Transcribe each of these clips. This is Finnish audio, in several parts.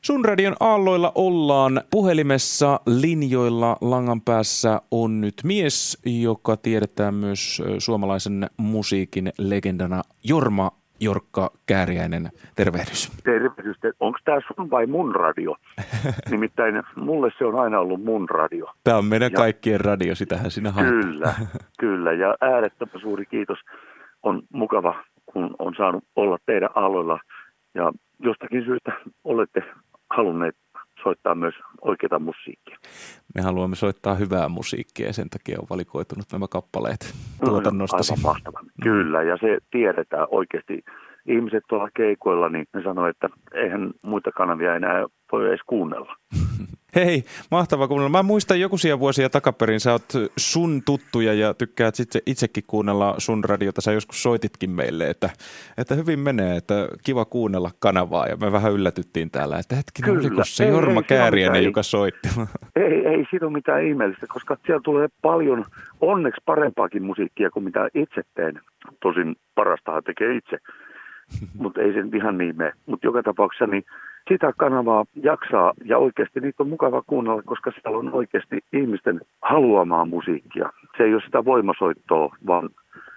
Sun radion aalloilla ollaan puhelimessa linjoilla. Langan päässä on nyt mies, joka tiedetään myös suomalaisen musiikin legendana Jorma Jorkka Kääriäinen. Tervehdys. Tervehdys. Onko tämä sun vai mun radio? Nimittäin mulle se on aina ollut mun radio. Tämä on meidän kaikkien radio, sitähän sinä haet. Kyllä. Ja äärettömän suuri kiitos. On mukava, kun on saanut olla teidän aalloilla. Ja jostakin syystä olette halunneet soittaa myös oikeaa musiikkia. Me haluamme soittaa hyvää musiikkia ja sen takia on valikoitunut nämä kappaleet tuotannostasi. Aivan mahtavaa. Kyllä, ja se tiedetään oikeasti. Ihmiset tuolla keikoilla, niin ne sanoo, että eihän muita kanavia enää voi edes kuunnella. Hei, mahtavaa kuunnella. Mä muistan jokuisia vuosia takaperin, sä oot sun tuttuja ja tykkäät itsekin kuunnella sun radiota. Sä joskus soititkin meille, että hyvin menee, että kiva kuunnella kanavaa. Ja me vähän yllätyttiin täällä, että hetkinen, oliko se Jorma Kääriäinen, joka soitti? Ei siinä ole mitään ihmeellistä, koska siellä tulee paljon onneksi parempaakin musiikkia kuin mitä itse teen. Tosin parastahan tekee itse, mutta ei sen ihan niin mene. Mutta joka tapauksessa niin sitä kanavaa jaksaa ja oikeasti niitä on mukava kuunnella, koska siellä on oikeasti ihmisten haluamaa musiikkia. Se ei ole sitä voimasoittoa, vaan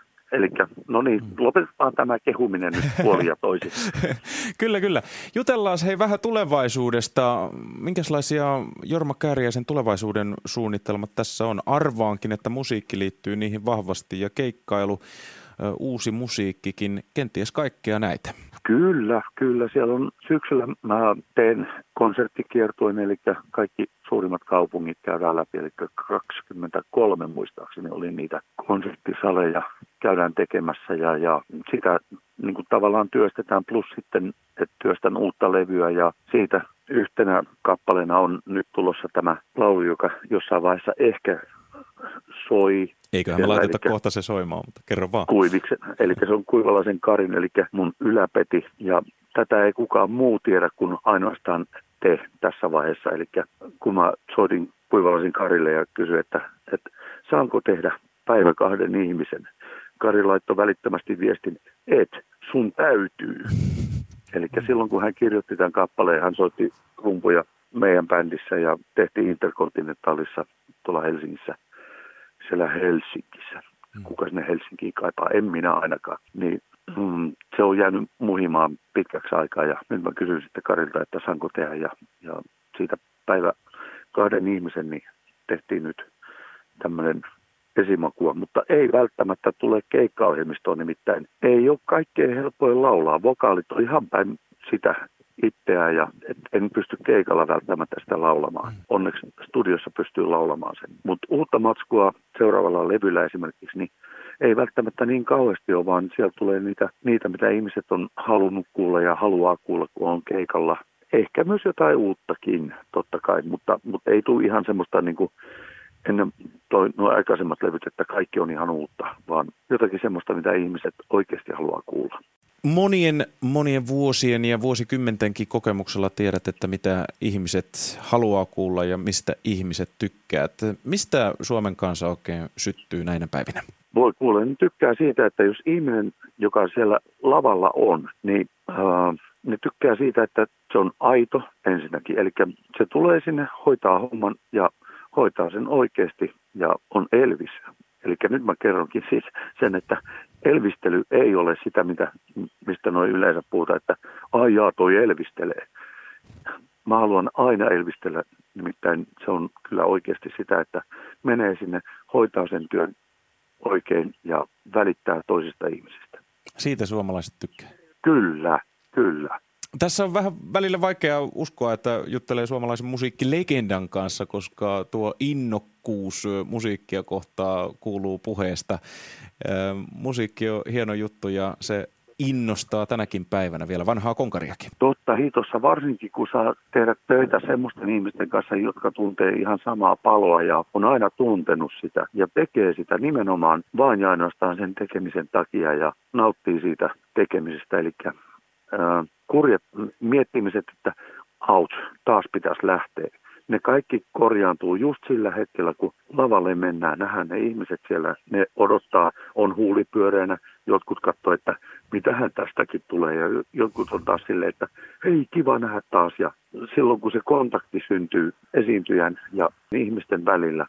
no niin, lopetetaan tämä kehuminen nyt puolin ja toisin. Kyllä. Jutellaan hei vähän tulevaisuudesta. Minkälaisia Jorma Kääriäisen tulevaisuuden suunnitelmat tässä on? Arvaankin, että musiikki liittyy niihin vahvasti ja keikkailu, uusi musiikkikin, kenties kaikkea näitä. Kyllä. Siellä on syksyllä mä teen konserttikiertueen, eli kaikki suurimmat kaupungit käydään läpi, eli 23 muistaakseni oli niitä konserttisaleja käydään tekemässä ja sitä niin kuin tavallaan työstetään, plus sitten, että työstän uutta levyä ja siitä yhtenä kappaleena on nyt tulossa tämä laulu, joka jossain vaiheessa ehkä soi. Eiköhän me laiteta kohta se soimaan, mutta kerro vaan. Kuiviksen, eli se on Kuivalaisen Karin, eli mun yläpeti. Ja tätä ei kukaan muu tiedä kuin ainoastaan te tässä vaiheessa. Eli kun mä soitin Kuivalaisen Karille ja kysyin, että saanko tehdä päivä kahden ihmisen. Kari laittoi välittömästi viestin, sun täytyy. Eli silloin kun hän kirjoitti tämän kappaleen, hän soitti rumpuja meidän bändissä ja tehtiin Interkontinentaalissa tuolla Helsingissä. Siellä Helsingissä. Kuka sinne Helsinkiin kaipaa? En minä ainakaan. Niin, se on jäänyt muhimaan pitkäksi aikaa ja nyt mä kysyin sitten Karilta, että saanko tehdä ja siitä päivä kahden ihmisen niin tehtiin nyt tämmöinen esimakua, mutta ei välttämättä tule keikkaohjelmistoon, nimittäin ei ole kaikkein helpoin laulaa. Vokaalit on ihan päin sitä itseään ja en pysty keikalla välttämättä sitä laulamaan. Onneksi studiossa pystyy laulamaan sen. Mutta uutta matskua seuraavalla levyllä esimerkiksi, niin ei välttämättä niin kauheasti ole, vaan siellä tulee niitä, mitä ihmiset on halunnut kuulla ja haluaa kuulla, kun on keikalla. Ehkä myös jotain uuttakin, totta kai, mutta ei tule ihan semmoista niin kuin ennen nuo aikaisemmat levyt, että kaikki on ihan uutta, vaan jotakin semmoista, mitä ihmiset oikeasti haluaa kuulla. Monien vuosien ja vuosikymmentenkin kokemuksella tiedät, että mitä ihmiset haluaa kuulla ja mistä ihmiset tykkää. Mistä Suomen kansa oikein syttyy näinä päivinä? Voi kuulla, niin tykkää siitä, että jos ihminen, joka siellä lavalla on, niin ne tykkää siitä, että se on aito ensinnäkin. Eli se tulee sinne, hoitaa homman ja hoitaa sen oikeasti ja on Elvis. Eli nyt mä kerronkin siis sen, että elvistely ei ole sitä, mistä noi yleensä puhutaan, että toi elvistelee. Mä haluan aina elvistellä, nimittäin se on kyllä oikeasti sitä, että menee sinne, hoitaa sen työn oikein ja välittää toisista ihmisistä. Siitä suomalaiset tykkää. Kyllä. Tässä on vähän välillä vaikea uskoa, että juttelee suomalaisen musiikkilegendan kanssa, koska tuo innokkuus musiikkia kohtaa kuuluu puheesta. Musiikki on hieno juttu ja se innostaa tänäkin päivänä vielä vanhaa konkariakin. Totta hitossa, varsinkin kun saa tehdä töitä semmoisten ihmisten kanssa, jotka tuntee ihan samaa paloa ja on aina tuntenut sitä ja tekee sitä nimenomaan vain ja ainoastaan sen tekemisen takia ja nauttii siitä tekemisestä. Eli kurjat miettimiset, että taas pitäisi lähteä. Ne kaikki korjaantuu just sillä hetkellä, kun lavalle mennään. Nähdään ne ihmiset siellä, ne odottaa, on huuli pyöreänä. Jotkut katsoo, että mitähän tästäkin tulee. Ja jotkut on taas silleen, että hei, kiva nähdä taas. Ja silloin kun se kontakti syntyy esiintyjän ja ihmisten välillä,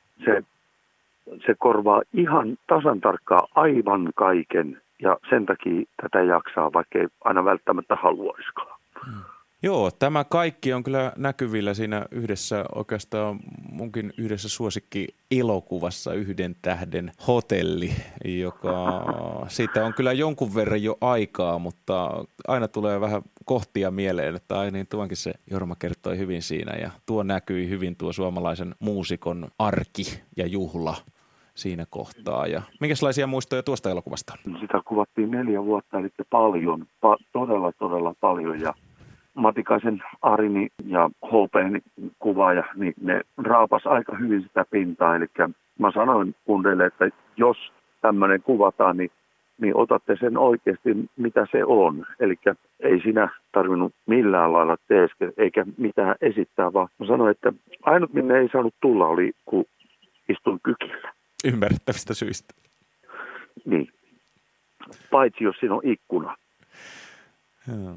se korvaa ihan tasan tarkkaan aivan kaiken. Ja sen takia tätä jaksaa, vaikka ei aina välttämättä haluaisikaan. Joo, tämä kaikki on kyllä näkyvillä siinä yhdessä, oikeastaan munkin yhdessä suosikki-elokuvassa Yhden tähden hotelli, joka siitä on kyllä jonkun verran jo aikaa, mutta aina tulee vähän kohtia mieleen, että ai niin tuonkin se Jorma kertoi hyvin siinä ja tuo näkyi hyvin tuo suomalaisen muusikon arki ja juhla siinä kohtaa. Ja minkälaisia muistoja tuosta elokuvasta on? Sitä kuvattiin 4 vuotta, eli paljon, todella paljon ja Matikaisen Arini ja HP:n kuvaaja, niin ne raapas aika hyvin sitä pintaa. Eli mä sanoin kundeille, että jos tämmöinen kuvataan, niin otatte sen oikeasti, mitä se on. Eli ei siinä tarvinnut millään lailla eikä mitään esittää, vaan mä sanoin, että ainut minne ei saanut tulla oli, kun istun kykillä. Ymmärrettävistä syistä. Niin. Paitsi jos siinä on ikkuna. Joo.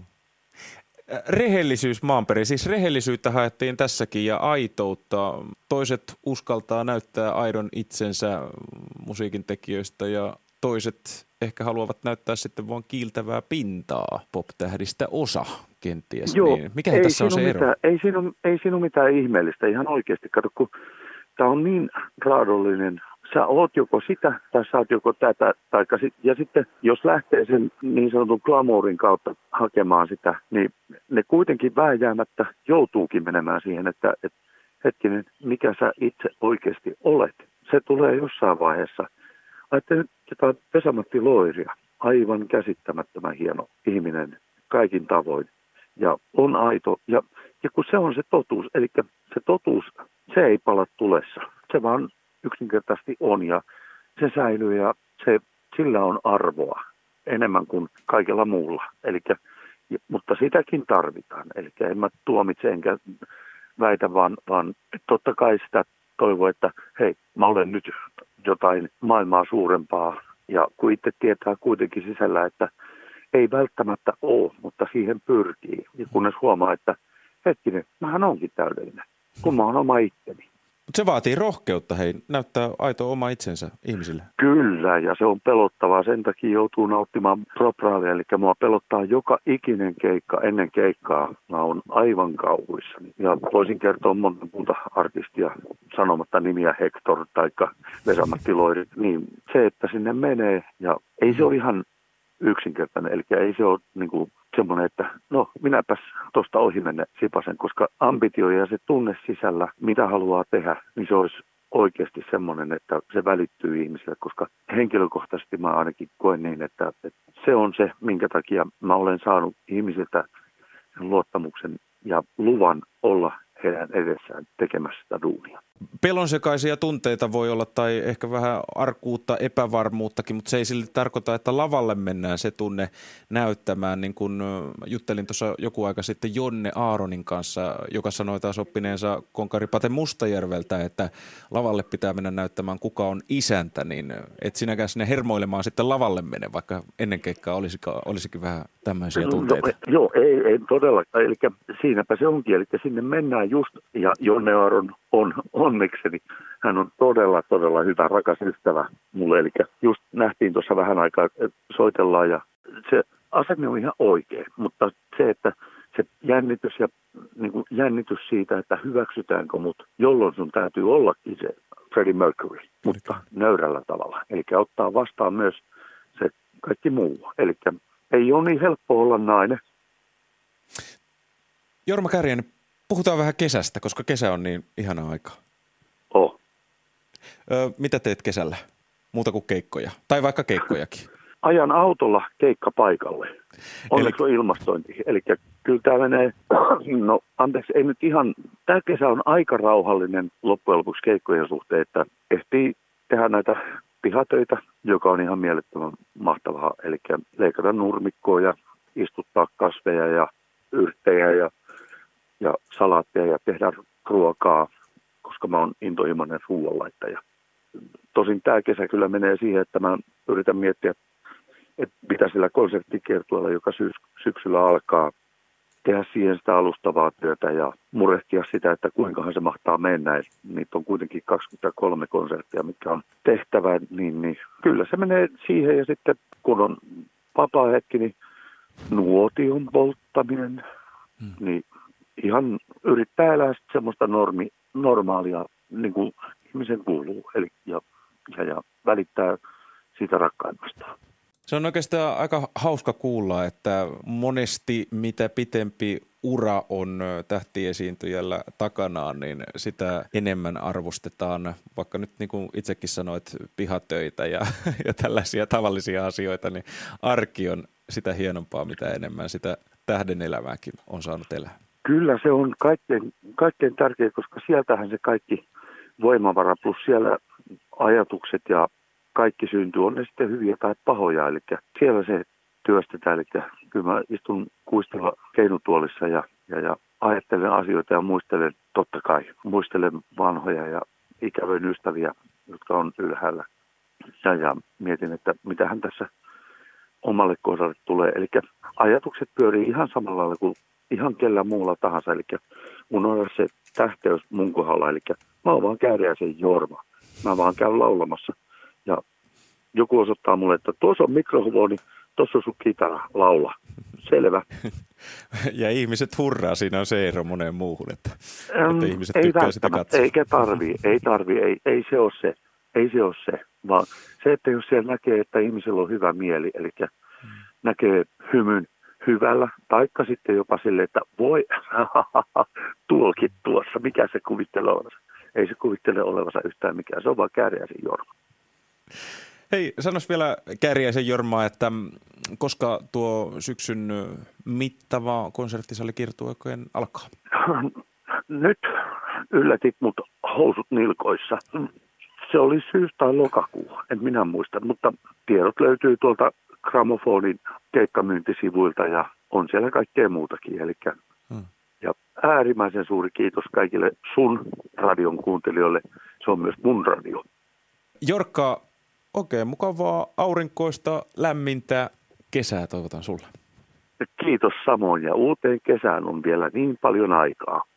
Rehellisyys maanperin, siis rehellisyyttä haettiin tässäkin ja aitoutta. Toiset uskaltaa näyttää aidon itsensä musiikin tekijöistä ja toiset ehkä haluavat näyttää sitten vaan kiiltävää pintaa pop-tähdistä osa kenties. Joo, niin mikä tässä on se ero? Ei siinä ole mitään ihmeellistä ihan oikeasti. Kato, kun tämä on niin raadollinen. Sä oot joko sitä tai sä oot joko tätä. Ja sitten jos lähtee sen niin sanotun glamourin kautta hakemaan sitä, niin ne kuitenkin vääjäämättä joutuukin menemään siihen, että hetkinen, mikä sä itse oikeasti olet. Se tulee jossain vaiheessa. Ajattelen jotain Vesa-Matti Loiria. Aivan käsittämättömän hieno ihminen kaikin tavoin. Ja on aito. Ja kun se on se totuus, eli se totuus, se ei pala tulessa. Se vaan yksinkertaisesti on ja se säilyy ja sillä on arvoa enemmän kuin kaikella muulla. Mutta sitäkin tarvitaan. Eli en mä tuomitse enkä väitä, vaan totta kai sitä toivoo, että hei, mä olen nyt jotain maailmaa suurempaa. Ja kun itse tietää kuitenkin sisällä, että ei välttämättä ole, mutta siihen pyrkii. Ja kunnes huomaa, että hetkinen, mähän onkin täydellinen, kun mä oon oma itteni. Mutta se vaatii rohkeutta, hei, näyttää aito oma itsensä ihmisille. Kyllä, ja se on pelottavaa. Sen takia joutuu nauttimaan propraalia, eli mua pelottaa joka ikinen keikka ennen keikkaa. Mä oon aivan kauhuissani. Ja voisin kertoa monta muuta artistia, sanomatta nimiä Hector tai Vesa-Matti Loiri. Niin se, että sinne menee, ja ei se ole ihan yksinkertainen, eli ei se ole niin kuin semmoinen, että no minäpäs tuosta ohi mennä sipasen, koska ambitio ja se tunne sisällä, mitä haluaa tehdä, niin se olisi oikeasti semmoinen, että se välittyy ihmisille, koska henkilökohtaisesti mä ainakin koen niin, että se on se, minkä takia mä olen saanut ihmisiltä luottamuksen ja luvan olla heidän edessään tekemässä sitä duunia. Pelonsekaisia tunteita voi olla tai ehkä vähän arkuutta, epävarmuuttakin, mutta se ei silti tarkoita, että lavalle mennään se tunne näyttämään. Niin kuin juttelin tuossa joku aika sitten Jonne Aaronin kanssa, joka sanoi taas oppineensa konkari Pate Mustajärveltä, että lavalle pitää mennä näyttämään kuka on isäntä, niin et sinäkään sinne hermoilemaan sitten lavalle mene, vaikka ennen keikkaa olisikin vähän tämmöisiä tunteita. Joo, ei todellakaan. Eli siinäpä se onkin, eli sinne mennään just, ja Jonne Aaron on onnekseni. Hän on todella hyvä, rakas ystävä mulle. Eli just nähtiin tuossa vähän aikaa, että soitellaan ja se asenne on ihan oikein. Mutta se, että se jännitys ja niin kuin jännitys siitä, että hyväksytäänkö mut, jolloin sun täytyy ollakin se Freddie Mercury, mutta nöyrällä tavalla. Eli ottaa vastaan myös se kaikki muu. Eli ei ole niin helppo olla nainen. Jorma Kääriäinen, puhutaan vähän kesästä, koska kesä on niin ihana aika. Mitä teet kesällä? Muuta kuin keikkoja? Tai vaikka keikkojakin? Ajan autolla keikkapaikalle. Onneksi on ilmastointi. Eli kyllä tämä menee, no anteeksi, ei nyt ihan, tämä kesä on aika rauhallinen loppujen lopuksi keikkojen suhteen, että ehtii tehdä näitä pihatöitä, joka on ihan mielettömän mahtavaa. Eli leikata nurmikkoa ja istuttaa kasveja ja yrttejä ja salaatteja ja tehdä ruokaa, koska mä oon intohimoinen ruoanlaittaja. Tosin tämä kesä kyllä menee siihen, että mä yritän miettiä että mitä sillä konserttikiertueella, joka syksyllä alkaa, tehdä siihen sitä alustavaa työtä ja murehtia sitä, että kuinkahan se mahtaa mennä. Niitä on kuitenkin 23 konserttia, mitkä on tehtävä, niin kyllä se menee siihen. Ja sitten kun on vapaa hetki, niin nuotion polttaminen, niin ihan yrittää elää semmoista normaalia, niin kuin ihmisen kuuluu, eli ja välittää siitä rakkaimmasta. Se on oikeastaan aika hauska kuulla, että monesti mitä pitempi ura on tähtiesiintyjällä takanaan, niin sitä enemmän arvostetaan, vaikka nyt niin kuin itsekin sanoit, pihatöitä ja tällaisia tavallisia asioita, niin arki on sitä hienompaa, mitä enemmän sitä tähden elämääkin on saanut elää. Kyllä se on kaikkein tärkein, koska sieltähän se kaikki voimavara plus siellä ajatukset ja kaikki syntyy, on ne sitten hyviä tai pahoja, eli siellä se työstetään, eli kyllä mä istun kuistella keinutuolissa ja ajattelen asioita ja muistelen vanhoja ja ikävöin ystäviä, jotka on ylhäällä ja mietin, että mitähän tässä omalle kohdalle tulee, eli ajatukset pyörii ihan samalla lailla kuin ihan kellä muulla tahansa, eli mun on se tähteys mun kohdalla, eli mä oon vaan Kääriäisen Jorma, mä vaan käyn laulamassa. Ja joku osoittaa mulle, että tuossa on mikrofoni, tuossa on sun kitara, laula. Selvä. Ja ihmiset hurraa, siinä on se ero moneen muuhun, että ihmiset ei tykkää sitä katsoa. Eikä ei se ole se, vaan se, että jos siellä näkee, että ihmisellä on hyvä mieli, eli näkee hymyn hyvällä, taikka sitten jopa silleen, että voi, tuolkin tuossa, mikä se kuvittelee olevansa. Ei se kuvittele olevansa yhtään mikään, se on vaan Kääriäisen Jorma. Hei, sanois vielä Kääriäisen Jormaa, että koska tuo syksyn mittava konserttisalikiertue oikein alkaa? Nyt yllätit mut housut nilkoissa. Se oli syys- tai lokakuu, en minä muista, mutta tiedot löytyy tuolta Gramofonin keikkamyyntisivuilta ja on siellä kaikkea muutakin. Ja äärimmäisen suuri kiitos kaikille sun radion kuuntelijoille, se on myös mun radio. Jorkka, oikein mukavaa, aurinkoista, lämmintä kesää toivotan sulle. Kiitos samoin ja uuteen kesään on vielä niin paljon aikaa.